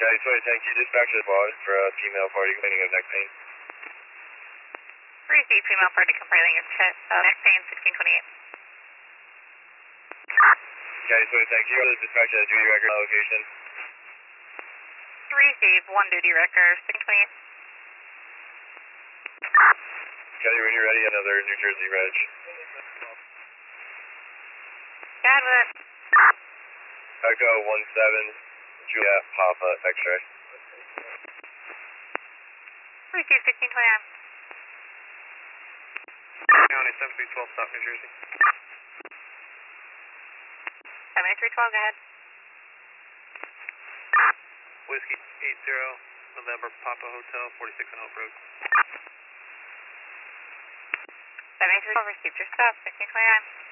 County 20, thank you. Dispatch to the pod for a female party complaining of neck pain. Receive female party complaining of neck pain, 1628. County 20, thank you. Dispatch to the duty record location. Receive one duty record, 628. Kelly, when you're ready, another New Jersey reg. Got it. Echo 17, Juliet Papa X-ray. Receive 1629. County 7312, stop New Jersey. 7312, go ahead. Whiskey 80, November Papa Hotel, 46 on Hope Road. 7312, received your stop, 1629.